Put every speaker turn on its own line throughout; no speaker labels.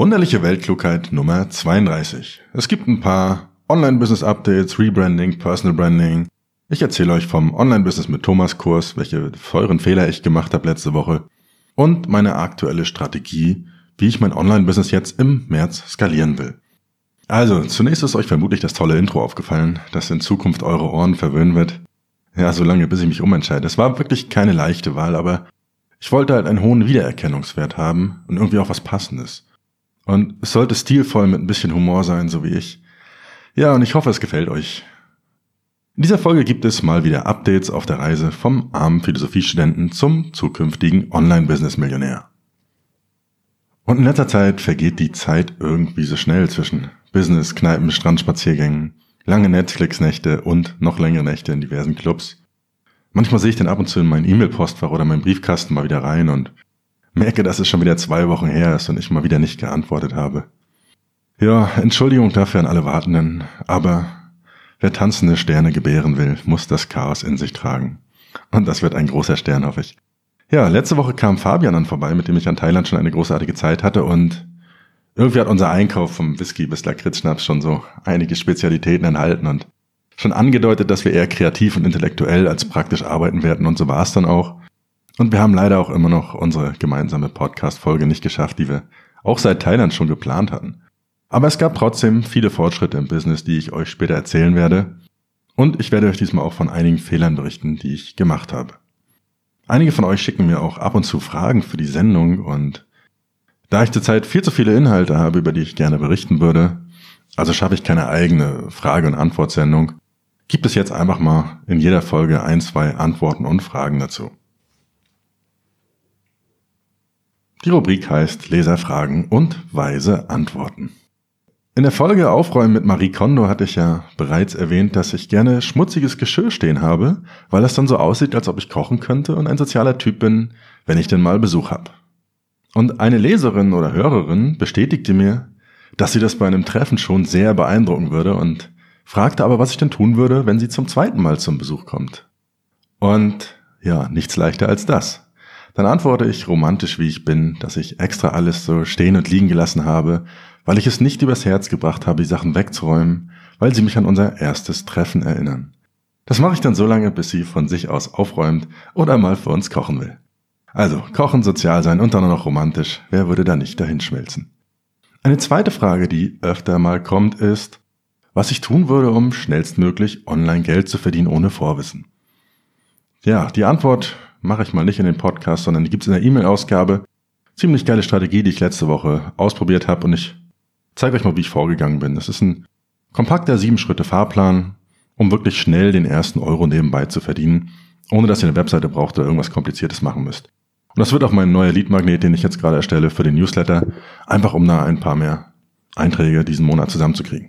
Wunderliche Weltklugheit Nummer 32. Es gibt ein paar Online-Business-Updates, Rebranding, Personal Branding. Ich erzähle euch vom Online-Business mit Thomas Kurs, welche teuren Fehler ich gemacht habe letzte Woche und meine aktuelle Strategie, wie ich mein Online-Business jetzt im März skalieren will. Also, zunächst ist euch vermutlich das tolle Intro aufgefallen, das in Zukunft eure Ohren verwöhnen wird. Ja, solange bis ich mich umentscheide. Es war wirklich keine leichte Wahl, aber ich wollte halt einen hohen Wiedererkennungswert haben und irgendwie auch was Passendes. Und es sollte stilvoll mit ein bisschen Humor sein, so wie ich. Ja, und ich hoffe, es gefällt euch. In dieser Folge gibt es mal wieder Updates auf der Reise vom armen Philosophiestudenten zum zukünftigen Online-Business-Millionär. Und in letzter Zeit vergeht die Zeit irgendwie so schnell zwischen Business, Kneipen, Strandspaziergängen, lange Netflix-Nächte und noch längere Nächte in diversen Clubs. Manchmal sehe ich dann ab und zu in meinen E-Mail-Postfach oder meinen Briefkasten mal wieder rein und merke, dass es schon wieder 2 Wochen her ist und ich mal wieder nicht geantwortet habe. Ja, Entschuldigung dafür an alle Wartenden, aber wer tanzende Sterne gebären will, muss das Chaos in sich tragen. Und das wird ein großer Stern, hoffe ich. Ja, letzte Woche kam Fabian dann vorbei, mit dem ich an Thailand schon eine großartige Zeit hatte und irgendwie hat unser Einkauf vom Whisky bis Lakritzschnaps schon so einige Spezialitäten enthalten und schon angedeutet, dass wir eher kreativ und intellektuell als praktisch arbeiten werden und so war es dann auch. Und wir haben leider auch immer noch unsere gemeinsame Podcast-Folge nicht geschafft, die wir auch seit Thailand schon geplant hatten. Aber es gab trotzdem viele Fortschritte im Business, die ich euch später erzählen werde. Und ich werde euch diesmal auch von einigen Fehlern berichten, die ich gemacht habe. Einige von euch schicken mir auch ab und zu Fragen für die Sendung und da ich zurzeit viel zu viele Inhalte habe, über die ich gerne berichten würde, also schaffe ich keine eigene Frage- und Antwortsendung, gibt es jetzt einfach mal in jeder Folge 1, 2 Antworten und Fragen dazu. Die Rubrik heißt Leserfragen und weise Antworten. In der Folge Aufräumen mit Marie Kondo hatte ich ja bereits erwähnt, dass ich gerne schmutziges Geschirr stehen habe, weil das dann so aussieht, als ob ich kochen könnte und ein sozialer Typ bin, wenn ich denn mal Besuch habe. Und eine Leserin oder Hörerin bestätigte mir, dass sie das bei einem Treffen schon sehr beeindrucken würde und fragte aber, was ich denn tun würde, wenn sie zum 2. Mal zum Besuch kommt. Und ja, nichts leichter als das. Dann antworte ich romantisch, wie ich bin, dass ich extra alles so stehen und liegen gelassen habe, weil ich es nicht übers Herz gebracht habe, die Sachen wegzuräumen, weil sie mich an unser erstes Treffen erinnern. Das mache ich dann so lange, bis sie von sich aus aufräumt oder mal für uns kochen will. Also, kochen, sozial sein und dann noch romantisch, wer würde da nicht dahin schmelzen? Eine zweite Frage, die öfter mal kommt, ist, was ich tun würde, um schnellstmöglich online Geld zu verdienen ohne Vorwissen. Ja, die Antwort mache ich mal nicht in den Podcast, sondern die gibt es in der E-Mail-Ausgabe. Ziemlich geile Strategie, die ich letzte Woche ausprobiert habe und ich zeige euch mal, wie ich vorgegangen bin. Das ist ein kompakter 7-Schritte-Fahrplan, um wirklich schnell den ersten Euro nebenbei zu verdienen, ohne dass ihr eine Webseite braucht oder irgendwas Kompliziertes machen müsst. Und das wird auch mein neuer Lead-Magnet, den ich jetzt gerade erstelle für den Newsletter, einfach um da ein paar mehr Einträge diesen Monat zusammenzukriegen.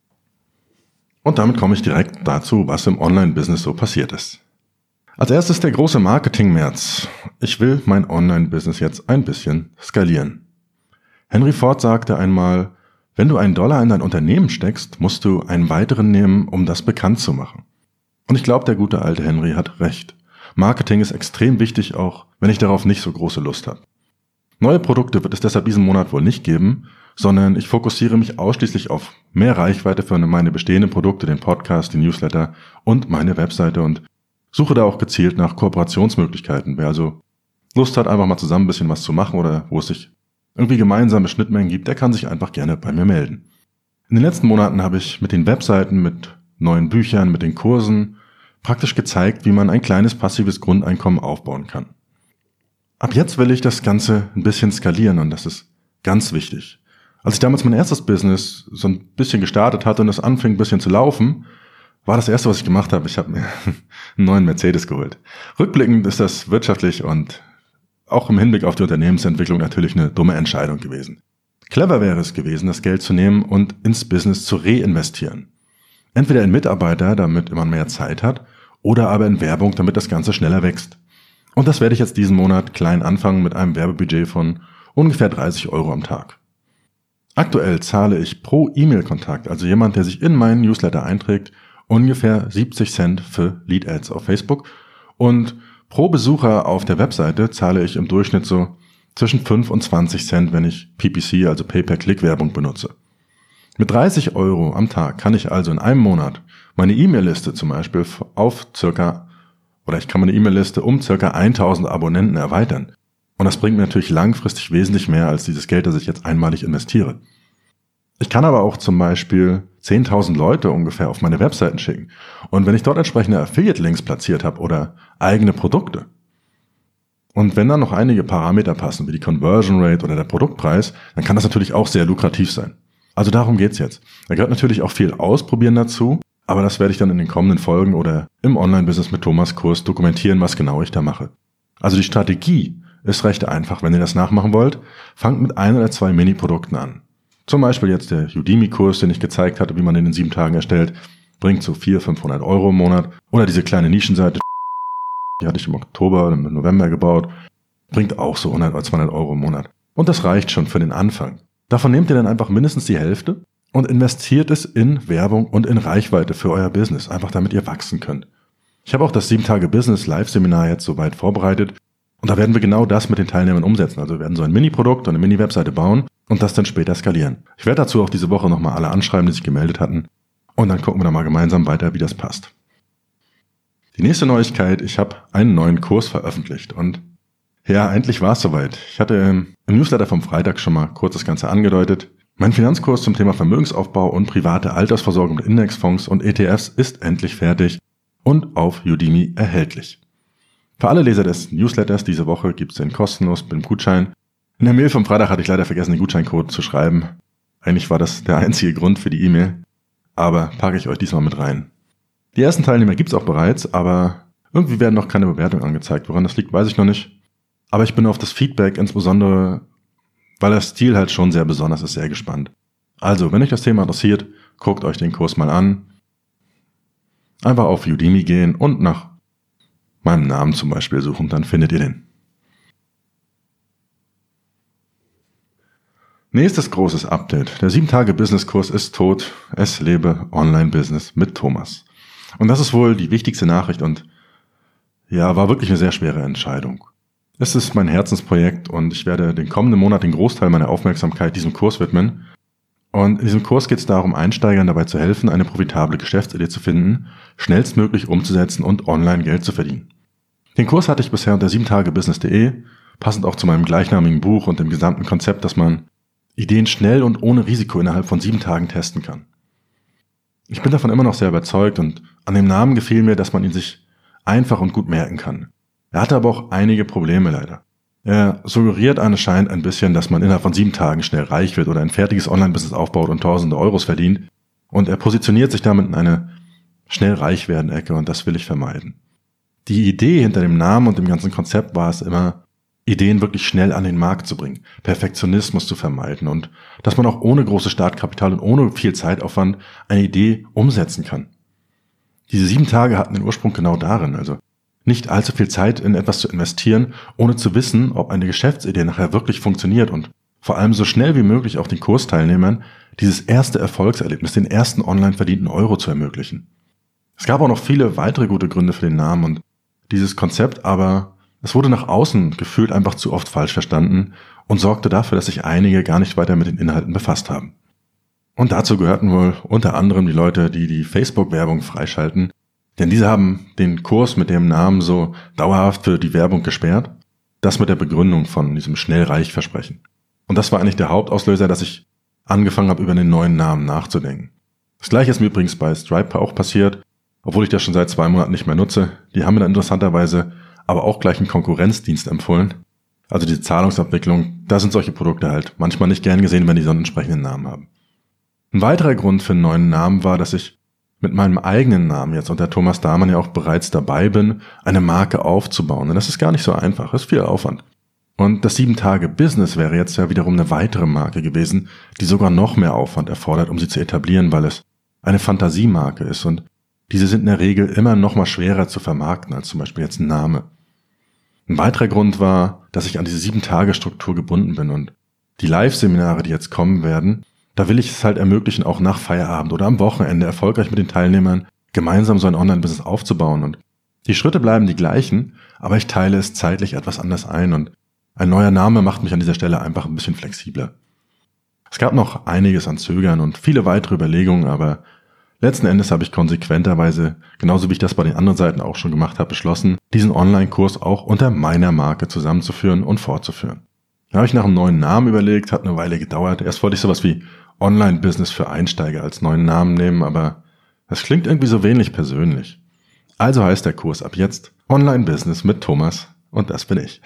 Und damit komme ich direkt dazu, was im Online-Business so passiert ist. Als erstes der große Marketing-März. Ich will mein Online-Business jetzt ein bisschen skalieren. Henry Ford sagte einmal, wenn du $1 in dein Unternehmen steckst, musst du einen weiteren nehmen, um das bekannt zu machen. Und ich glaube, der gute alte Henry hat recht. Marketing ist extrem wichtig, auch wenn ich darauf nicht so große Lust habe. Neue Produkte wird es deshalb diesen Monat wohl nicht geben, sondern ich fokussiere mich ausschließlich auf mehr Reichweite für meine bestehenden Produkte, den Podcast, den Newsletter und meine Webseite und suche da auch gezielt nach Kooperationsmöglichkeiten. Wer also Lust hat, einfach mal zusammen ein bisschen was zu machen oder wo es sich irgendwie gemeinsame Schnittmengen gibt, der kann sich einfach gerne bei mir melden. In den letzten Monaten habe ich mit den Webseiten, mit neuen Büchern, mit den Kursen praktisch gezeigt, wie man ein kleines passives Grundeinkommen aufbauen kann. Ab jetzt will ich das Ganze ein bisschen skalieren und das ist ganz wichtig. Als ich damals mein erstes Business so ein bisschen gestartet hatte und es anfing ein bisschen zu laufen, war das erste, was ich gemacht habe, ich habe mir einen neuen Mercedes geholt. Rückblickend ist das wirtschaftlich und auch im Hinblick auf die Unternehmensentwicklung natürlich eine dumme Entscheidung gewesen. Clever wäre es gewesen, das Geld zu nehmen und ins Business zu reinvestieren. Entweder in Mitarbeiter, damit man mehr Zeit hat, oder aber in Werbung, damit das Ganze schneller wächst. Und das werde ich jetzt diesen Monat klein anfangen mit einem Werbebudget von ungefähr 30 Euro am Tag. Aktuell zahle ich pro E-Mail-Kontakt, also jemand, der sich in meinen Newsletter einträgt, ungefähr 70 Cent für Lead-Ads auf Facebook und pro Besucher auf der Webseite zahle ich im Durchschnitt so zwischen 5 und 20 Cent, wenn ich PPC, also Pay-per-Click-Werbung benutze. Mit 30 € am Tag kann ich also in einem Monat meine E-Mail-Liste zum Beispiel ich kann meine E-Mail-Liste um ca. 1000 Abonnenten erweitern. Und das bringt mir natürlich langfristig wesentlich mehr als dieses Geld, das ich jetzt einmalig investiere. Ich kann aber auch zum Beispiel 10.000 Leute ungefähr auf meine Webseiten schicken. Und wenn ich dort entsprechende Affiliate-Links platziert habe oder eigene Produkte, und wenn dann noch einige Parameter passen, wie die Conversion Rate oder der Produktpreis, dann kann das natürlich auch sehr lukrativ sein. Also darum geht's jetzt. Da gehört natürlich auch viel Ausprobieren dazu, aber das werde ich dann in den kommenden Folgen oder im Online-Business mit Thomas Kurs dokumentieren, was genau ich da mache. Also die Strategie ist recht einfach. Wenn ihr das nachmachen wollt, fangt mit 1 oder 2 Mini-Produkten an. Zum Beispiel jetzt der Udemy-Kurs, den ich gezeigt hatte, wie man den in 7 Tagen erstellt, bringt so 400-500 € im Monat. Oder diese kleine Nischenseite, die hatte ich im Oktober oder im November gebaut, bringt auch so 100 oder 200 € im Monat. Und das reicht schon für den Anfang. Davon nehmt ihr dann einfach mindestens die Hälfte und investiert es in Werbung und in Reichweite für euer Business, einfach damit ihr wachsen könnt. Ich habe auch das 7-Tage-Business-Live-Seminar jetzt soweit vorbereitet und da werden wir genau das mit den Teilnehmern umsetzen. Also wir werden so ein Mini-Produkt und eine Mini-Webseite bauen und das dann später skalieren. Ich werde dazu auch diese Woche nochmal alle anschreiben, die sich gemeldet hatten und dann gucken wir dann mal gemeinsam weiter, wie das passt. Die nächste Neuigkeit, ich habe einen neuen Kurs veröffentlicht und ja, endlich war es soweit. Ich hatte im Newsletter vom Freitag schon mal kurz das Ganze angedeutet. Mein Finanzkurs zum Thema Vermögensaufbau und private Altersversorgung mit Indexfonds und ETFs ist endlich fertig und auf Udemy erhältlich. Für alle Leser des Newsletters diese Woche gibt es den kostenlos mit dem Gutschein. In der Mail vom Freitag hatte ich leider vergessen, den Gutscheincode zu schreiben. Eigentlich war das der einzige Grund für die E-Mail, aber packe ich euch diesmal mit rein. Die ersten Teilnehmer gibt's auch bereits, aber irgendwie werden noch keine Bewertungen angezeigt. Woran das liegt, weiß ich noch nicht. Aber ich bin auf das Feedback, insbesondere weil der Stil halt schon sehr besonders ist, sehr gespannt. Also, wenn euch das Thema interessiert, guckt euch den Kurs mal an. Einfach auf Udemy gehen und nach meinem Namen zum Beispiel suchen, dann findet ihr den. Nächstes großes Update. Der 7-Tage-Business-Kurs ist tot. Es lebe Online-Business mit Thomas. Und das ist wohl die wichtigste Nachricht und ja, war wirklich eine sehr schwere Entscheidung. Es ist mein Herzensprojekt und ich werde den kommenden Monat den Großteil meiner Aufmerksamkeit diesem Kurs widmen. Und in diesem Kurs geht es darum, Einsteigern dabei zu helfen, eine profitable Geschäftsidee zu finden, schnellstmöglich umzusetzen und online Geld zu verdienen. Den Kurs hatte ich bisher unter 7tagebusiness.de, passend auch zu meinem gleichnamigen Buch und dem gesamten Konzept, dass man Ideen schnell und ohne Risiko innerhalb von 7 Tagen testen kann. Ich bin davon immer noch sehr überzeugt und an dem Namen gefiel mir, dass man ihn sich einfach und gut merken kann. Er hatte aber auch einige Probleme leider. Er suggeriert anscheinend ein bisschen, dass man innerhalb von 7 Tagen schnell reich wird oder ein fertiges Online-Business aufbaut und tausende Euros verdient. Und er positioniert sich damit in eine schnell reich werden Ecke und das will ich vermeiden. Die Idee hinter dem Namen und dem ganzen Konzept war es immer, Ideen wirklich schnell an den Markt zu bringen, Perfektionismus zu vermeiden und dass man auch ohne großes Startkapital und ohne viel Zeitaufwand eine Idee umsetzen kann. Diese 7 Tage hatten den Ursprung genau darin, also nicht allzu viel Zeit in etwas zu investieren, ohne zu wissen, ob eine Geschäftsidee nachher wirklich funktioniert und vor allem so schnell wie möglich auch den Kursteilnehmern dieses erste Erfolgserlebnis, den ersten online verdienten Euro zu ermöglichen. Es gab auch noch viele weitere gute Gründe für den Namen und dieses Konzept, aber es wurde nach außen gefühlt einfach zu oft falsch verstanden und sorgte dafür, dass sich einige gar nicht weiter mit den Inhalten befasst haben. Und dazu gehörten wohl unter anderem die Leute, die die Facebook-Werbung freischalten, denn diese haben den Kurs mit dem Namen so dauerhaft für die Werbung gesperrt. Das mit der Begründung von diesem Schnellreich-Versprechen. Und das war eigentlich der Hauptauslöser, dass ich angefangen habe, über den neuen Namen nachzudenken. Das gleiche ist mir übrigens bei Stripe auch passiert, obwohl ich das schon seit 2 Monaten nicht mehr nutze. Die haben mir dann interessanterweise aber auch gleich einen Konkurrenzdienst empfohlen. Also diese Zahlungsabwicklung, da sind solche Produkte halt manchmal nicht gern gesehen, wenn die so einen entsprechenden Namen haben. Ein weiterer Grund für einen neuen Namen war, dass ich mit meinem eigenen Namen jetzt unter Thomas Dahmen ja auch bereits dabei bin, eine Marke aufzubauen. Und das ist gar nicht so einfach, das ist viel Aufwand. Und das 7-Tage-Business wäre jetzt ja wiederum eine weitere Marke gewesen, die sogar noch mehr Aufwand erfordert, um sie zu etablieren, weil es eine Fantasiemarke ist und diese sind in der Regel immer noch mal schwerer zu vermarkten als zum Beispiel jetzt ein Name. Ein weiterer Grund war, dass ich an diese 7-Tage-Struktur gebunden bin und die Live-Seminare, die jetzt kommen werden, da will ich es halt ermöglichen, auch nach Feierabend oder am Wochenende erfolgreich mit den Teilnehmern gemeinsam so ein Online-Business aufzubauen und die Schritte bleiben die gleichen, aber ich teile es zeitlich etwas anders ein und Ein neuer Name macht mich an dieser Stelle einfach ein bisschen flexibler. Es gab noch einiges an Zögern und viele weitere Überlegungen, aber letzten Endes habe ich konsequenterweise, genauso wie ich das bei den anderen Seiten auch schon gemacht habe, beschlossen, diesen Online-Kurs auch unter meiner Marke zusammenzuführen und fortzuführen. Da habe ich nach einem neuen Namen überlegt, hat eine Weile gedauert. Erst wollte ich sowas wie Online-Business für Einsteiger als neuen Namen nehmen, aber das klingt irgendwie so wenig persönlich. Also heißt der Kurs ab jetzt Online-Business mit Thomas und das bin ich.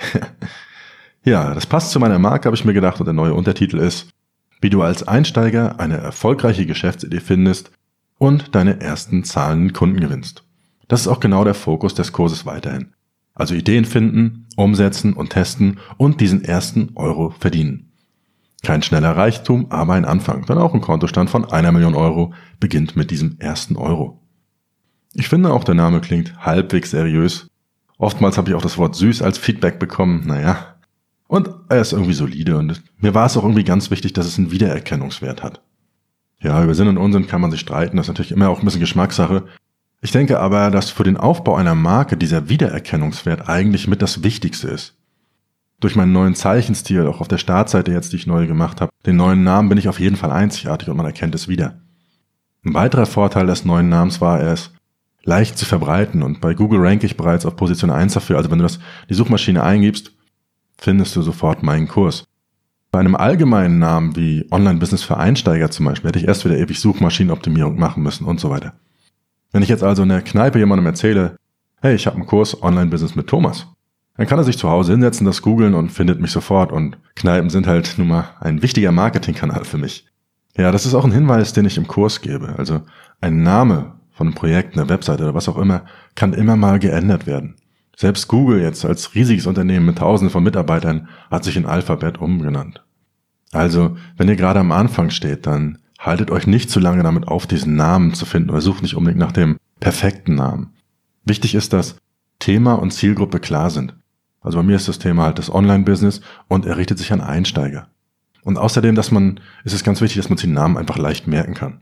Ja, das passt zu meiner Marke, habe ich mir gedacht, und der neue Untertitel ist: Wie du als Einsteiger eine erfolgreiche Geschäftsidee findest und deine ersten zahlenden Kunden gewinnst. Das ist auch genau der Fokus des Kurses weiterhin. Also Ideen finden, umsetzen und testen und diesen ersten Euro verdienen. Kein schneller Reichtum, aber ein Anfang, denn auch ein Kontostand von 1 Million Euro beginnt mit diesem ersten Euro. Ich finde auch, der Name klingt halbwegs seriös. Oftmals habe ich auch das Wort süß als Feedback bekommen, Und er ist irgendwie solide und mir war es auch irgendwie ganz wichtig, dass es einen Wiedererkennungswert hat. Ja, über Sinn und Unsinn kann man sich streiten, das ist natürlich immer auch ein bisschen Geschmackssache. Ich denke aber, dass für den Aufbau einer Marke dieser Wiedererkennungswert eigentlich mit das Wichtigste ist. Durch meinen neuen Zeichenstil, auch auf der Startseite jetzt, die ich neu gemacht habe, den neuen Namen, bin ich auf jeden Fall einzigartig und man erkennt es wieder. Ein weiterer Vorteil des neuen Namens war, er ist leicht zu verbreiten und bei Google ranke ich bereits auf Position 1 dafür, also wenn du die Suchmaschine eingibst, findest du sofort meinen Kurs. Bei einem allgemeinen Namen wie Online-Business für Einsteiger zum Beispiel hätte ich erst wieder ewig Suchmaschinenoptimierung machen müssen und so weiter. Wenn ich jetzt also in der Kneipe jemandem erzähle, hey, ich habe einen Kurs Online-Business mit Thomas, dann kann er sich zu Hause hinsetzen, das googeln und findet mich sofort, und Kneipen sind halt nun mal ein wichtiger Marketingkanal für mich. Ja, das ist auch ein Hinweis, den ich im Kurs gebe. Also ein Name von einem Projekt, einer Webseite oder was auch immer, kann immer mal geändert werden. Selbst Google jetzt als riesiges Unternehmen mit Tausenden von Mitarbeitern hat sich in Alphabet umgenannt. Also, wenn ihr gerade am Anfang steht, dann haltet euch nicht zu lange damit auf, diesen Namen zu finden, oder sucht nicht unbedingt nach dem perfekten Namen. Wichtig ist, dass Thema und Zielgruppe klar sind. Also bei mir ist das Thema halt das Online-Business und er richtet sich an Einsteiger. Und außerdem, ist es ganz wichtig, dass man sich den Namen einfach leicht merken kann.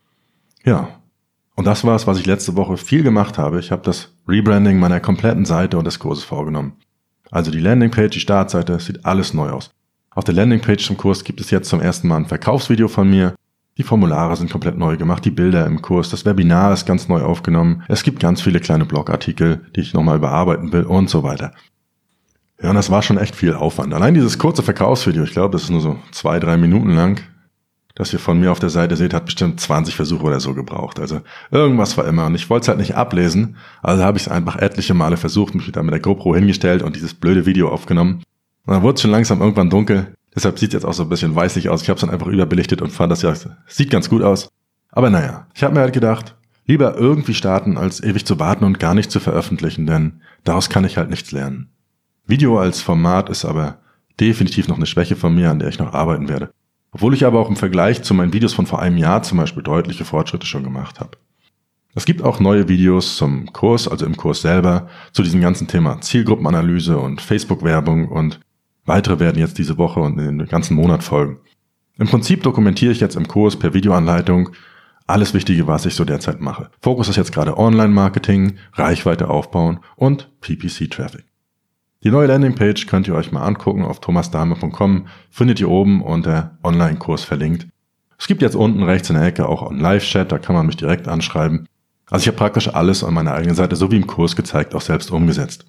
Ja, und das war es, was ich letzte Woche viel gemacht habe. Ich habe das Rebranding meiner kompletten Seite und des Kurses vorgenommen. Also die Landingpage, die Startseite, sieht alles neu aus. Auf der Landingpage zum Kurs gibt es jetzt zum ersten Mal ein Verkaufsvideo von mir. Die Formulare sind komplett neu gemacht, die Bilder im Kurs, das Webinar ist ganz neu aufgenommen. Es gibt ganz viele kleine Blogartikel, die ich nochmal überarbeiten will und so weiter. Ja, und das war schon echt viel Aufwand. Allein dieses kurze Verkaufsvideo, ich glaube, das ist nur so 2-3 Minuten lang, das ihr von mir auf der Seite seht, hat bestimmt 20 Versuche oder so gebraucht. Also irgendwas war immer und ich wollte es halt nicht ablesen, also habe ich es einfach etliche Male versucht, mich da mit der GoPro hingestellt und dieses blöde Video aufgenommen. Und dann wurde es schon langsam irgendwann dunkel. Deshalb sieht es jetzt auch so ein bisschen weißlich aus. Ich habe es dann einfach überbelichtet und fand, sieht ganz gut aus. Aber ich habe mir halt gedacht, lieber irgendwie starten, als ewig zu warten und gar nicht zu veröffentlichen, denn daraus kann ich halt nichts lernen. Video als Format ist aber definitiv noch eine Schwäche von mir, an der ich noch arbeiten werde. Obwohl ich aber auch im Vergleich zu meinen Videos von vor einem Jahr zum Beispiel deutliche Fortschritte schon gemacht habe. Es gibt auch neue Videos zum Kurs, also im Kurs selber, zu diesem ganzen Thema Zielgruppenanalyse und Facebook-Werbung, und weitere werden jetzt diese Woche und in den ganzen Monat folgen. Im Prinzip dokumentiere ich jetzt im Kurs per Videoanleitung alles Wichtige, was ich so derzeit mache. Fokus ist jetzt gerade Online-Marketing, Reichweite aufbauen und PPC-Traffic. Die neue Landingpage könnt ihr euch mal angucken auf thomasdahme.com, findet ihr oben unter Online-Kurs verlinkt. Es gibt jetzt unten rechts in der Ecke auch einen Live-Chat, da kann man mich direkt anschreiben. Also ich habe praktisch alles an meiner eigenen Seite, so wie im Kurs gezeigt, auch selbst umgesetzt.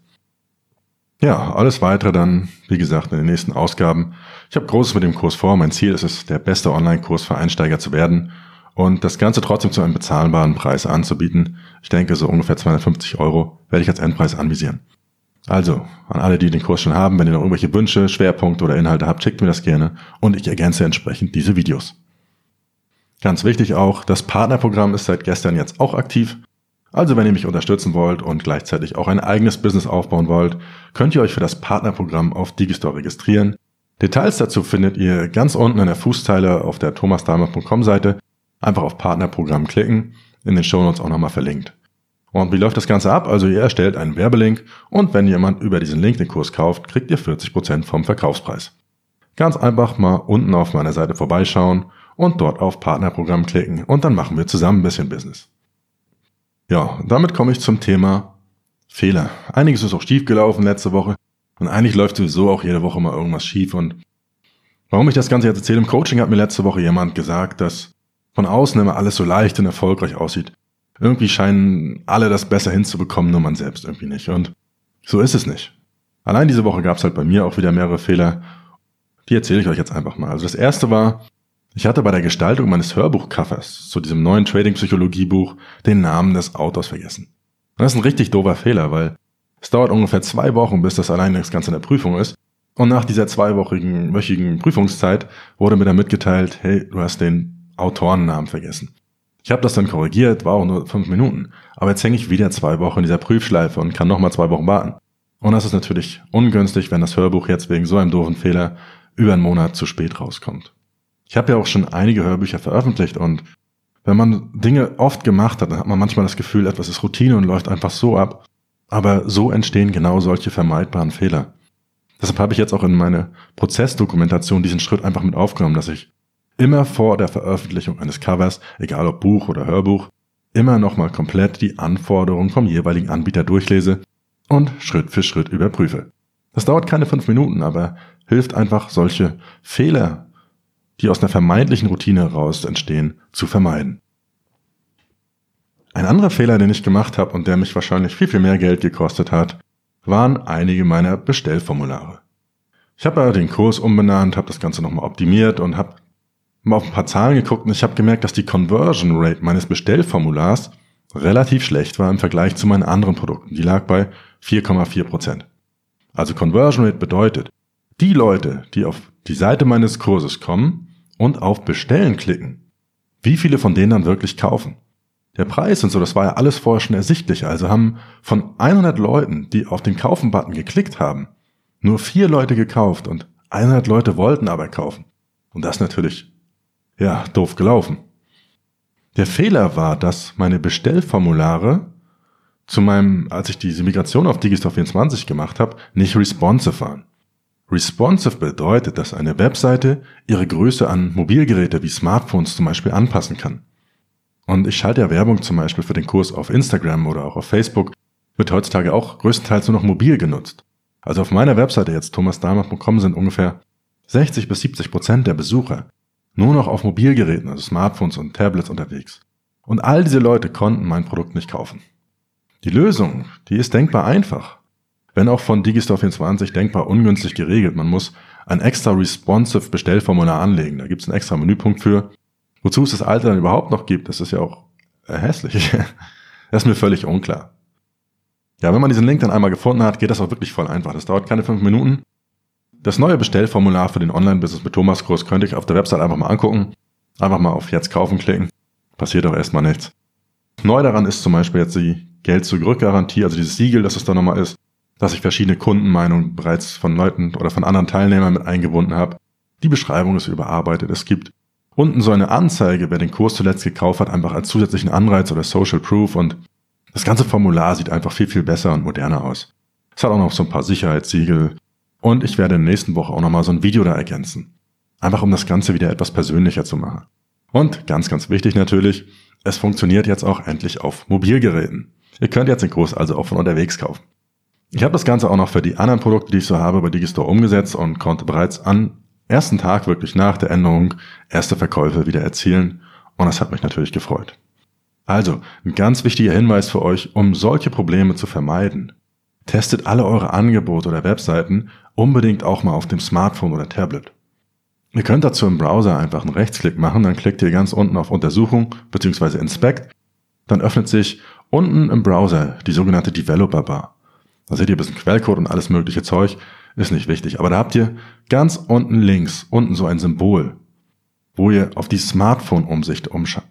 Ja, alles weitere dann, wie gesagt, in den nächsten Ausgaben. Ich habe Großes mit dem Kurs vor. Mein Ziel ist es, der beste Online-Kurs für Einsteiger zu werden und das Ganze trotzdem zu einem bezahlbaren Preis anzubieten. Ich denke, so ungefähr 250 € werde ich als Endpreis anvisieren. Also, an alle, die den Kurs schon haben, wenn ihr noch irgendwelche Wünsche, Schwerpunkte oder Inhalte habt, schickt mir das gerne und ich ergänze entsprechend diese Videos. Ganz wichtig auch, das Partnerprogramm ist seit gestern jetzt auch aktiv. Also wenn ihr mich unterstützen wollt und gleichzeitig auch ein eigenes Business aufbauen wollt, könnt ihr euch für das Partnerprogramm auf Digistore registrieren. Details dazu findet ihr ganz unten in der Fußzeile auf der thomasdahme.com Seite. Einfach auf Partnerprogramm klicken, in den Shownotes auch nochmal verlinkt. Und wie läuft das Ganze ab? Also ihr erstellt einen Werbelink und wenn jemand über diesen Link den Kurs kauft, kriegt ihr 40% vom Verkaufspreis. Ganz einfach mal unten auf meiner Seite vorbeischauen und dort auf Partnerprogramm klicken und dann machen wir zusammen ein bisschen Business. Ja, damit komme ich zum Thema Fehler. Einiges ist auch schief gelaufen letzte Woche. Und eigentlich läuft sowieso auch jede Woche mal irgendwas schief. Und warum ich das Ganze jetzt erzähle, im Coaching hat mir letzte Woche jemand gesagt, dass von außen immer alles so leicht und erfolgreich aussieht. Irgendwie scheinen alle das besser hinzubekommen, nur man selbst irgendwie nicht. Und so ist es nicht. Allein diese Woche gab es halt bei mir auch wieder mehrere Fehler. Die erzähle ich euch jetzt einfach mal. Also das erste war, ich hatte bei der Gestaltung meines Hörbuchcovers zu diesem neuen Trading-Psychologie-Buch den Namen des Autors vergessen. Und das ist ein richtig doofer Fehler, weil es dauert ungefähr 2 Wochen, bis das alleine das Ganze in der Prüfung ist. Und nach dieser 2-wöchigen Prüfungszeit wurde mir dann mitgeteilt, hey, du hast den Autorennamen vergessen. Ich habe das dann korrigiert, war auch nur 5 Minuten. Aber jetzt hänge ich wieder 2 Wochen in dieser Prüfschleife und kann nochmal 2 Wochen warten. Und das ist natürlich ungünstig, wenn das Hörbuch jetzt wegen so einem doofen Fehler über einen Monat zu spät rauskommt. Ich habe ja auch schon einige Hörbücher veröffentlicht und wenn man Dinge oft gemacht hat, dann hat man manchmal das Gefühl, etwas ist Routine und läuft einfach so ab. Aber so entstehen genau solche vermeidbaren Fehler. Deshalb habe ich jetzt auch in meine Prozessdokumentation diesen Schritt einfach mit aufgenommen, dass ich immer vor der Veröffentlichung eines Covers, egal ob Buch oder Hörbuch, immer nochmal komplett die Anforderungen vom jeweiligen Anbieter durchlese und Schritt für Schritt überprüfe. Das dauert keine 5 Minuten, aber hilft einfach, solche Fehler, die aus einer vermeintlichen Routine heraus entstehen, zu vermeiden. Ein anderer Fehler, den ich gemacht habe und der mich wahrscheinlich viel, viel mehr Geld gekostet hat, waren einige meiner Bestellformulare. Ich habe ja den Kurs umbenannt, habe das Ganze nochmal optimiert und habe mal auf ein paar Zahlen geguckt und ich habe gemerkt, dass die Conversion Rate meines Bestellformulars relativ schlecht war im Vergleich zu meinen anderen Produkten. Die lag bei 4,4%. Also Conversion Rate bedeutet, die Leute, die auf die Seite meines Kurses kommen und auf Bestellen klicken, wie viele von denen dann wirklich kaufen. Der Preis und so, das war ja alles vorher schon ersichtlich. Also haben von 100 Leuten, die auf den Kaufen-Button geklickt haben, nur 4 Leute gekauft und 100 Leute wollten aber kaufen. Und das natürlich, ja, doof gelaufen. Der Fehler war, dass meine Bestellformulare als ich diese Migration auf Digistore24 gemacht habe, nicht responsive waren. Responsive bedeutet, dass eine Webseite ihre Größe an Mobilgeräte wie Smartphones zum Beispiel anpassen kann. Und ich schalte ja Werbung zum Beispiel für den Kurs auf Instagram oder auch auf Facebook, wird heutzutage auch größtenteils nur noch mobil genutzt. Also auf meiner Webseite jetzt thomasdahlmann.com sind ungefähr 60-70% der Besucher nur noch auf Mobilgeräten, also Smartphones und Tablets unterwegs. Und all diese Leute konnten mein Produkt nicht kaufen. Die Lösung, die ist denkbar einfach, wenn auch von Digistore24 denkbar ungünstig geregelt. Man muss ein extra responsive Bestellformular anlegen. Da gibt es einen extra Menüpunkt für. Wozu es das alte dann überhaupt noch gibt, das ist ja auch hässlich. Das ist mir völlig unklar. Ja, wenn man diesen Link dann einmal gefunden hat, geht das auch wirklich voll einfach. Das dauert keine 5 Minuten. Das neue Bestellformular für den Online-Business mit Thomas Kurs könnt ihr euch auf der Website einfach mal angucken. Einfach mal auf Jetzt kaufen klicken. Passiert auch erstmal nichts. Neu daran ist zum Beispiel jetzt die Geld-zurück-Garantie, also dieses Siegel, das es da nochmal ist, dass ich verschiedene Kundenmeinungen bereits von Leuten oder von anderen Teilnehmern mit eingebunden habe. Die Beschreibung ist überarbeitet. Es gibt unten so eine Anzeige, wer den Kurs zuletzt gekauft hat, einfach als zusätzlichen Anreiz oder Social Proof und das ganze Formular sieht einfach viel, viel besser und moderner aus. Es hat auch noch so ein paar Sicherheitssiegel und ich werde in der nächsten Woche auch nochmal so ein Video da ergänzen. Einfach um das Ganze wieder etwas persönlicher zu machen. Und ganz, ganz wichtig natürlich, es funktioniert jetzt auch endlich auf Mobilgeräten. Ihr könnt jetzt den Kurs also auch von unterwegs kaufen. Ich habe das Ganze auch noch für die anderen Produkte, die ich so habe, bei Digistore umgesetzt und konnte bereits am ersten Tag wirklich nach der Änderung erste Verkäufe wieder erzielen und das hat mich natürlich gefreut. Also, ein ganz wichtiger Hinweis für euch, um solche Probleme zu vermeiden. Testet alle eure Angebote oder Webseiten unbedingt auch mal auf dem Smartphone oder Tablet. Ihr könnt dazu im Browser einfach einen Rechtsklick machen, dann klickt ihr ganz unten auf Untersuchung bzw. Inspect, dann öffnet sich unten im Browser die sogenannte Developer Bar. Da seht ihr ein bisschen Quellcode und alles mögliche Zeug, ist nicht wichtig, aber da habt ihr ganz unten links, unten so ein Symbol, wo ihr auf die Smartphone-Ansicht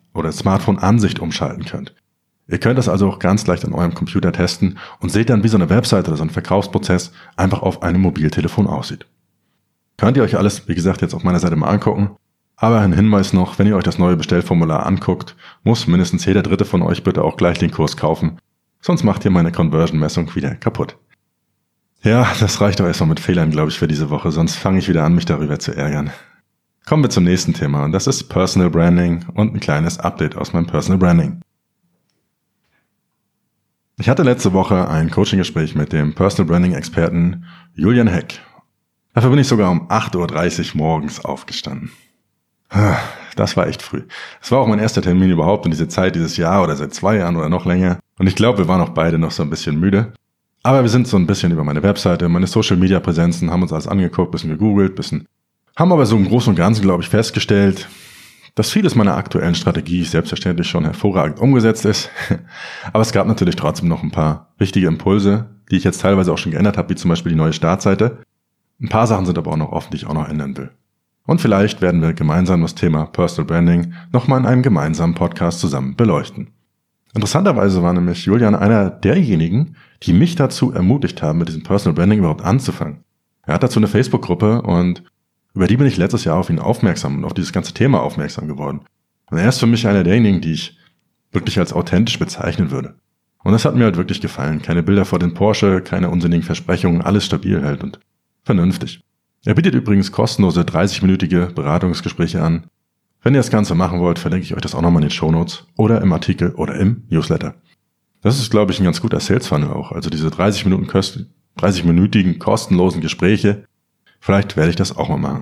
umschalten könnt. Ihr könnt das also auch ganz leicht an eurem Computer testen und seht dann, wie so eine Webseite oder so ein Verkaufsprozess einfach auf einem Mobiltelefon aussieht. Könnt ihr euch alles, wie gesagt, jetzt auf meiner Seite mal angucken. Aber ein Hinweis noch, wenn ihr euch das neue Bestellformular anguckt, muss mindestens jeder Dritte von euch bitte auch gleich den Kurs kaufen. Sonst macht ihr meine Conversion-Messung wieder kaputt. Ja, das reicht doch erstmal mit Fehlern, glaube ich, für diese Woche. Sonst fange ich wieder an, mich darüber zu ärgern. Kommen wir zum nächsten Thema und das ist Personal Branding und ein kleines Update aus meinem Personal Branding. Ich hatte letzte Woche ein Coaching-Gespräch mit dem Personal Branding-Experten Julian Heck. Dafür bin ich sogar um 8.30 Uhr morgens aufgestanden. Das war echt früh. Es war auch mein erster Termin überhaupt in diese Zeit dieses Jahr oder seit 2 Jahren oder noch länger. Und ich glaube, wir waren auch beide noch so ein bisschen müde. Aber wir sind so ein bisschen über meine Webseite, meine Social-Media-Präsenzen, haben uns alles angeguckt, bisschen gegoogelt, haben aber so im Großen und Ganzen, glaube ich, festgestellt, dass vieles meiner aktuellen Strategie selbstverständlich schon hervorragend umgesetzt ist. Aber es gab natürlich trotzdem noch ein paar wichtige Impulse, die ich jetzt teilweise auch schon geändert habe, wie zum Beispiel die neue Startseite. Ein paar Sachen sind aber auch noch offen, die ich auch noch ändern will. Und vielleicht werden wir gemeinsam das Thema Personal Branding nochmal in einem gemeinsamen Podcast zusammen beleuchten. Interessanterweise war nämlich Julian einer derjenigen, die mich dazu ermutigt haben, mit diesem Personal Branding überhaupt anzufangen. Er hat dazu eine Facebook-Gruppe und über die bin ich letztes Jahr auf ihn aufmerksam und auf dieses ganze Thema aufmerksam geworden. Und er ist für mich einer derjenigen, die ich wirklich als authentisch bezeichnen würde. Und das hat mir halt wirklich gefallen. Keine Bilder vor den Porsche, keine unsinnigen Versprechungen, alles stabil halt und vernünftig. Er bietet übrigens kostenlose 30-minütige Beratungsgespräche an. Wenn ihr das Ganze machen wollt, verlinke ich euch das auch nochmal in den Shownotes oder im Artikel oder im Newsletter. Das ist, glaube ich, ein ganz guter Sales Funnel auch. Also diese 30-minütigen kostenlosen Gespräche. Vielleicht werde ich das auch mal machen.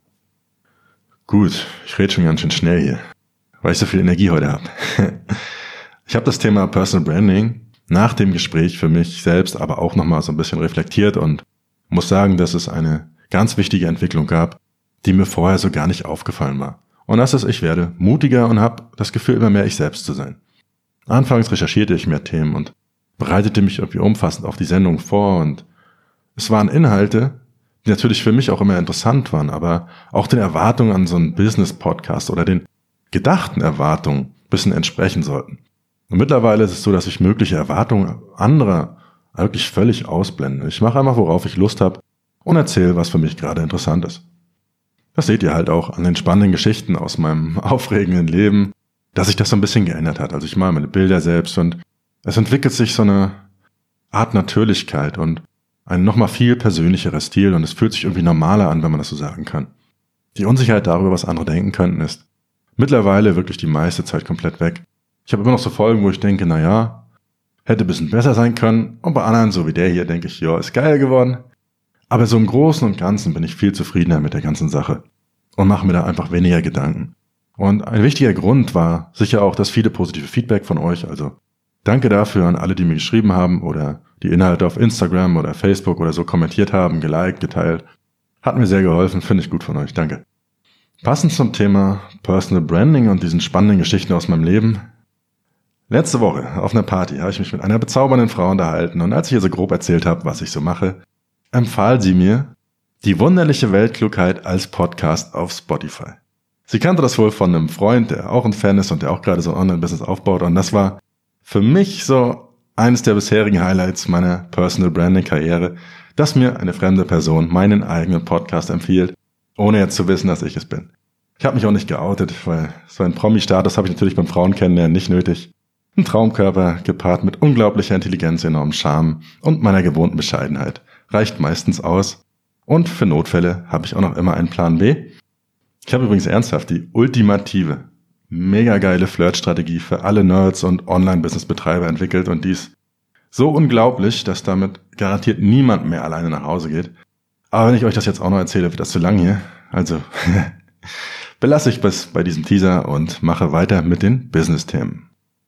Gut, ich rede schon ganz schön schnell hier, weil ich so viel Energie heute habe. Ich habe das Thema Personal Branding nach dem Gespräch für mich selbst aber auch nochmal so ein bisschen reflektiert und muss sagen, dass es eine ganz wichtige Entwicklung gab, die mir vorher so gar nicht aufgefallen war. Und das ist, ich werde mutiger und habe das Gefühl, immer mehr ich selbst zu sein. Anfangs recherchierte ich mehr Themen und bereitete mich irgendwie umfassend auf die Sendung vor und es waren Inhalte, die natürlich für mich auch immer interessant waren, aber auch den Erwartungen an so einen Business-Podcast oder den gedachten Erwartungen ein bisschen entsprechen sollten. Und mittlerweile ist es so, dass ich mögliche Erwartungen anderer wirklich völlig ausblende. Ich mache einfach, worauf ich Lust habe und erzähle, was für mich gerade interessant ist. Das seht ihr halt auch an den spannenden Geschichten aus meinem aufregenden Leben, dass sich das so ein bisschen geändert hat. Also ich mache meine Bilder selbst und es entwickelt sich so eine Art Natürlichkeit und ein nochmal viel persönlicherer Stil und es fühlt sich irgendwie normaler an, wenn man das so sagen kann. Die Unsicherheit darüber, was andere denken könnten, ist mittlerweile wirklich die meiste Zeit komplett weg. Ich habe immer noch so Folgen, wo ich denke, naja, hätte ein bisschen besser sein können und bei anderen, so wie der hier, denke ich, ja, ist geil geworden. Aber so im Großen und Ganzen bin ich viel zufriedener mit der ganzen Sache und mache mir da einfach weniger Gedanken. Und ein wichtiger Grund war sicher auch das viele positive Feedback von euch, also danke dafür an alle, die mir geschrieben haben oder die Inhalte auf Instagram oder Facebook oder so kommentiert haben, geliked, geteilt. Hat mir sehr geholfen, finde ich gut von euch, danke. Passend zum Thema Personal Branding und diesen spannenden Geschichten aus meinem Leben. Letzte Woche auf einer Party habe ich mich mit einer bezaubernden Frau unterhalten und als ich ihr so grob erzählt habe, was ich so mache, empfahl sie mir die wunderliche Weltklugheit als Podcast auf Spotify. Sie kannte das wohl von einem Freund, der auch ein Fan ist und der auch gerade so ein Online-Business aufbaut und das war für mich so eines der bisherigen Highlights meiner Personal Branding Karriere, dass mir eine fremde Person meinen eigenen Podcast empfiehlt, ohne jetzt zu wissen, dass ich es bin. Ich habe mich auch nicht geoutet, weil so ein Promi-Status habe ich natürlich beim Frauen kennenlernen nicht nötig. Ein Traumkörper gepaart mit unglaublicher Intelligenz, enormem Charme und meiner gewohnten Bescheidenheit reicht meistens aus. Und für Notfälle habe ich auch noch immer einen Plan B. Ich habe übrigens ernsthaft die ultimative, mega geile Flirt-Strategie für alle Nerds und Online-Business-Betreiber entwickelt und die ist so unglaublich, dass damit garantiert niemand mehr alleine nach Hause geht. Aber wenn ich euch das jetzt auch noch erzähle, wird das zu lang hier. Also belasse ich es bei diesem Teaser und mache weiter mit den Business-Themen.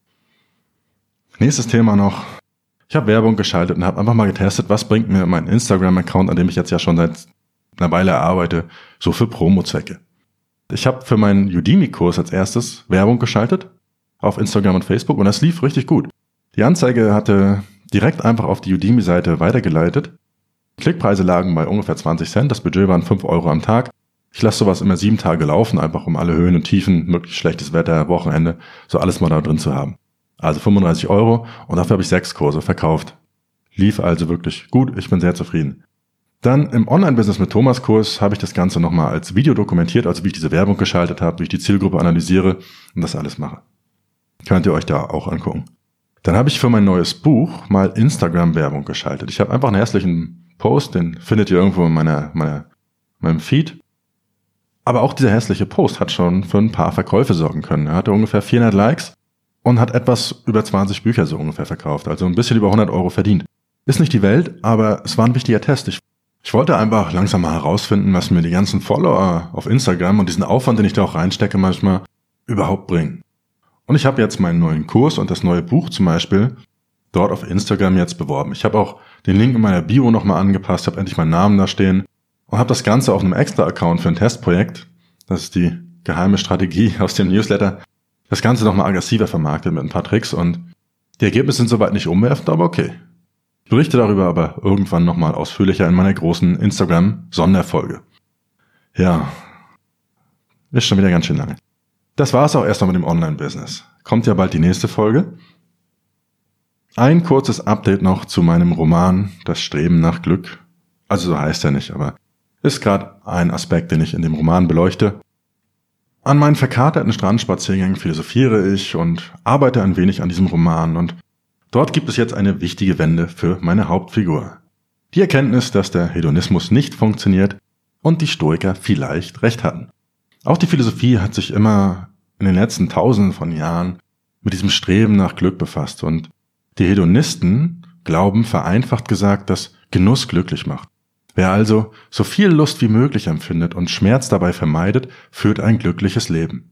Nächstes Thema noch. Ich habe Werbung geschaltet und habe einfach mal getestet, was bringt mir mein Instagram-Account, an dem ich jetzt ja schon seit einer Weile arbeite, so für Promo-Zwecke. Ich habe für meinen Udemy-Kurs als erstes Werbung geschaltet auf Instagram und Facebook und das lief richtig gut. Die Anzeige hatte direkt einfach auf die Udemy-Seite weitergeleitet. Klickpreise lagen bei ungefähr 20 Cent, das Budget waren 5 Euro am Tag. Ich lasse sowas immer 7 Tage laufen, einfach um alle Höhen und Tiefen, möglichst schlechtes Wetter, Wochenende, so alles mal da drin zu haben. Also 35 Euro und dafür habe ich 6 Kurse verkauft. Lief also wirklich gut, ich bin sehr zufrieden. Dann im Online-Business mit Thomas Kurs habe ich das Ganze nochmal als Video dokumentiert, also wie ich diese Werbung geschaltet habe, wie ich die Zielgruppe analysiere und das alles mache. Könnt ihr euch da auch angucken. Dann habe ich für mein neues Buch mal Instagram-Werbung geschaltet. Ich habe einfach einen hässlichen Post, den findet ihr irgendwo in meinem Feed. Aber auch dieser hässliche Post hat schon für ein paar Verkäufe sorgen können. Er hatte ungefähr 400 Likes und hat etwas über 20 Bücher so ungefähr verkauft, also ein bisschen über 100 Euro verdient. Ist nicht die Welt, aber es war ein wichtiger Test. Ich wollte einfach langsam mal herausfinden, was mir die ganzen Follower auf Instagram und diesen Aufwand, den ich da auch reinstecke manchmal, überhaupt bringen. Und ich habe jetzt meinen neuen Kurs und das neue Buch zum Beispiel dort auf Instagram jetzt beworben. Ich habe auch den Link in meiner Bio nochmal angepasst, habe endlich meinen Namen da stehen und habe das Ganze auf einem Extra-Account für ein Testprojekt, das ist die geheime Strategie aus dem Newsletter, das Ganze nochmal aggressiver vermarktet mit ein paar Tricks und die Ergebnisse sind soweit nicht umwerfend, aber okay. Ich berichte darüber aber irgendwann nochmal ausführlicher in meiner großen Instagram-Sonderfolge. Ja, ist schon wieder ganz schön lange. Das war's auch erstmal mit dem Online-Business. Kommt ja bald die nächste Folge. Ein kurzes Update noch zu meinem Roman Das Streben nach Glück. Also so heißt er nicht, aber ist gerade ein Aspekt, den ich in dem Roman beleuchte. An meinen verkaterten Strandspaziergängen philosophiere ich und arbeite ein wenig an diesem Roman und dort gibt es jetzt eine wichtige Wende für meine Hauptfigur. Die Erkenntnis, dass der Hedonismus nicht funktioniert und die Stoiker vielleicht recht hatten. Auch die Philosophie hat sich immer in den letzten Tausenden von Jahren mit diesem Streben nach Glück befasst und die Hedonisten glauben, vereinfacht gesagt, dass Genuss glücklich macht. Wer also so viel Lust wie möglich empfindet und Schmerz dabei vermeidet, führt ein glückliches Leben.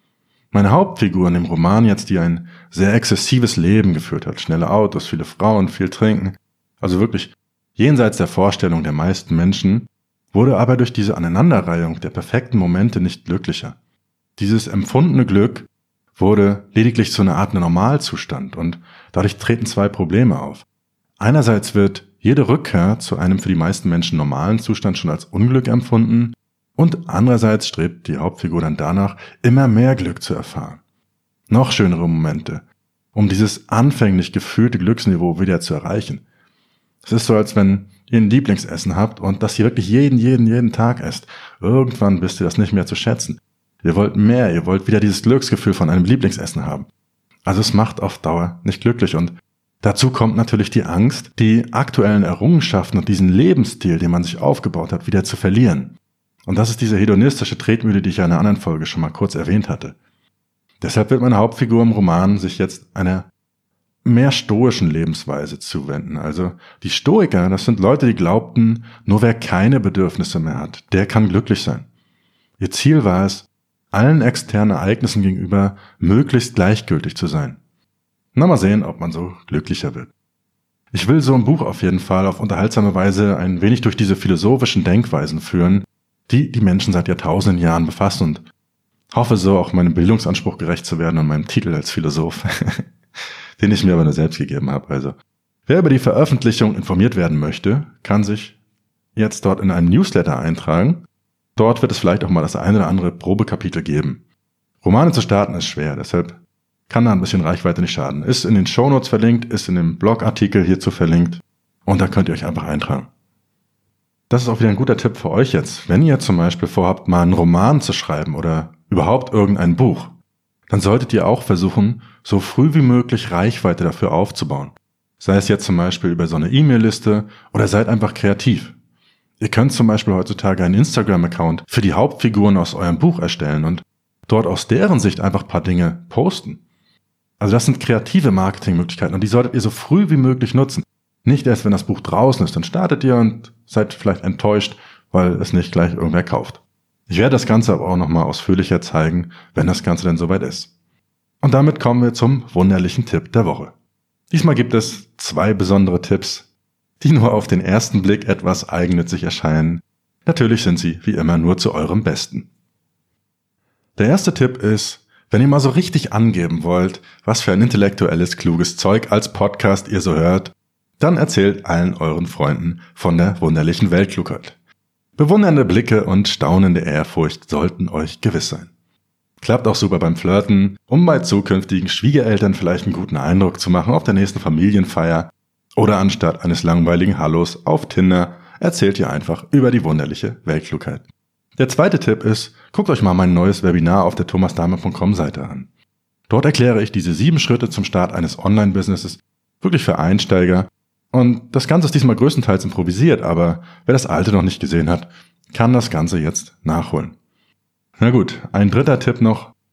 Meine Hauptfigur in dem Roman jetzt, die ein sehr exzessives Leben geführt hat, schnelle Autos, viele Frauen, viel Trinken, also wirklich jenseits der Vorstellung der meisten Menschen, wurde aber durch diese Aneinanderreihung der perfekten Momente nicht glücklicher. Dieses empfundene Glück wurde lediglich zu einer Art Normalzustand und dadurch treten zwei Probleme auf. Einerseits wird jede Rückkehr zu einem für die meisten Menschen normalen Zustand schon als Unglück empfunden und andererseits strebt die Hauptfigur dann danach, immer mehr Glück zu erfahren. Noch schönere Momente, um dieses anfänglich gefühlte Glücksniveau wieder zu erreichen. Es ist so, als wenn ihr ein Lieblingsessen habt und das ihr wirklich jeden Tag esst. Irgendwann wisst ihr das nicht mehr zu schätzen. Ihr wollt mehr, ihr wollt wieder dieses Glücksgefühl von einem Lieblingsessen haben. Also es macht auf Dauer nicht glücklich und dazu kommt natürlich die Angst, die aktuellen Errungenschaften und diesen Lebensstil, den man sich aufgebaut hat, wieder zu verlieren. Und das ist diese hedonistische Tretmühle, die ich ja in einer anderen Folge schon mal kurz erwähnt hatte. Deshalb wird meine Hauptfigur im Roman sich jetzt einer mehr stoischen Lebensweise zuwenden. Also die Stoiker, das sind Leute, die glaubten, nur wer keine Bedürfnisse mehr hat, der kann glücklich sein. Ihr Ziel war es, allen externen Ereignissen gegenüber möglichst gleichgültig zu sein. Na, mal sehen, ob man so glücklicher wird. Ich will so ein Buch auf jeden Fall auf unterhaltsame Weise ein wenig durch diese philosophischen Denkweisen führen, die die Menschen seit Jahrtausenden Jahren befassen und hoffe so auch meinem Bildungsanspruch gerecht zu werden und meinem Titel als Philosoph, den ich mir aber nur selbst gegeben habe. Also, wer über die Veröffentlichung informiert werden möchte, kann sich jetzt dort in einem Newsletter eintragen. Dort wird es vielleicht auch mal das eine oder andere Probekapitel geben. Romane zu starten ist schwer, deshalb kann da ein bisschen Reichweite nicht schaden. Ist in den Shownotes verlinkt, ist in dem Blogartikel hierzu verlinkt und da könnt ihr euch einfach eintragen. Das ist auch wieder ein guter Tipp für euch jetzt. Wenn ihr zum Beispiel vorhabt, mal einen Roman zu schreiben oder überhaupt irgendein Buch, dann solltet ihr auch versuchen, so früh wie möglich Reichweite dafür aufzubauen. Sei es jetzt zum Beispiel über so eine E-Mail-Liste oder seid einfach kreativ. Ihr könnt zum Beispiel heutzutage einen Instagram-Account für die Hauptfiguren aus eurem Buch erstellen und dort aus deren Sicht einfach ein paar Dinge posten. Also das sind kreative Marketingmöglichkeiten und die solltet ihr so früh wie möglich nutzen. Nicht erst, wenn das Buch draußen ist, dann startet ihr und seid vielleicht enttäuscht, weil es nicht gleich irgendwer kauft. Ich werde das Ganze aber auch nochmal ausführlicher zeigen, wenn das Ganze dann soweit ist. Und damit kommen wir zum wunderlichen Tipp der Woche. Diesmal gibt es 2 besondere Tipps, die nur auf den ersten Blick etwas eigennützig erscheinen. Natürlich sind sie, wie immer, nur zu eurem Besten. Der erste Tipp ist, wenn ihr mal so richtig angeben wollt, was für ein intellektuelles, kluges Zeug als Podcast ihr so hört, dann erzählt allen euren Freunden von der wunderlichen Weltklugheit. Bewundernde Blicke und staunende Ehrfurcht sollten euch gewiss sein. Klappt auch super beim Flirten, um bei zukünftigen Schwiegereltern vielleicht einen guten Eindruck zu machen auf der nächsten Familienfeier oder anstatt eines langweiligen Hallos auf Tinder erzählt ihr einfach über die wunderliche Weltklugheit. Der zweite Tipp ist, guckt euch mal mein neues Webinar auf der thomasdahme.com Seite an. Dort erkläre ich diese 7 Schritte zum Start eines Online-Businesses wirklich für Einsteiger. Und das Ganze ist diesmal größtenteils improvisiert, aber wer das alte noch nicht gesehen hat, kann das Ganze jetzt nachholen. Na gut, ein dritter Tipp noch.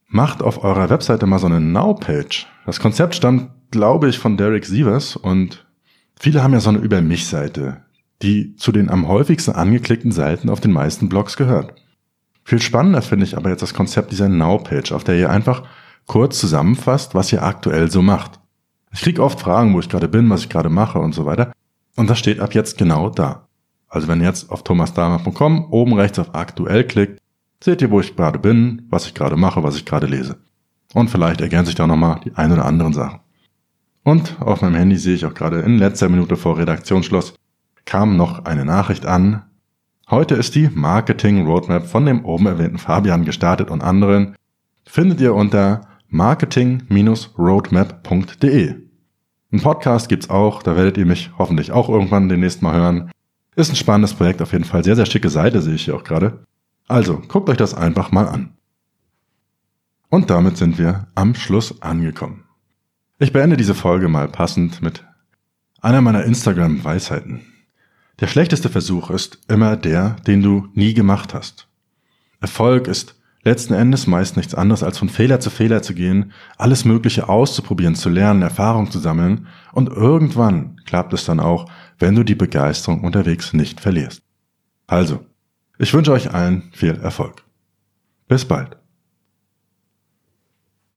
macht auf eurer Webseite mal so eine Now-Page. Das Konzept stammt, glaube ich, von Derek Sivers und viele haben ja so eine Über-mich-Seite, die zu den am häufigsten angeklickten Seiten auf den meisten Blogs gehört. Viel spannender finde ich aber jetzt das Konzept dieser Now-Page, auf der ihr einfach kurz zusammenfasst, was ihr aktuell so macht. Ich kriege oft Fragen, wo ich gerade bin, was ich gerade mache und so weiter. Und das steht ab jetzt genau da. Also wenn ihr jetzt auf thomasdahmer.com oben rechts auf aktuell klickt, seht ihr, wo ich gerade bin, was ich gerade mache, was ich gerade lese. Und vielleicht ergänze ich da nochmal die ein oder anderen Sachen. Und auf meinem Handy sehe ich auch gerade in letzter Minute vor Redaktionsschluss kam noch eine Nachricht an. Heute ist die Marketing Roadmap von dem oben erwähnten Fabian gestartet und anderen. Findet ihr unter marketing-roadmap.de. Ein Podcast gibt's auch, da werdet ihr mich hoffentlich auch irgendwann demnächst mal hören. Ist ein spannendes Projekt, auf jeden Fall. Sehr, sehr schicke Seite sehe ich hier auch gerade. Also, guckt euch das einfach mal an. Und damit sind wir am Schluss angekommen. Ich beende diese Folge mal passend mit einer meiner Instagram-Weisheiten. Der schlechteste Versuch ist immer der, den du nie gemacht hast. Erfolg ist letzten Endes meist nichts anderes, als von Fehler zu gehen, alles Mögliche auszuprobieren, zu lernen, Erfahrung zu sammeln und irgendwann klappt es dann auch, wenn du die Begeisterung unterwegs nicht verlierst. Also, ich wünsche euch allen viel Erfolg. Bis bald.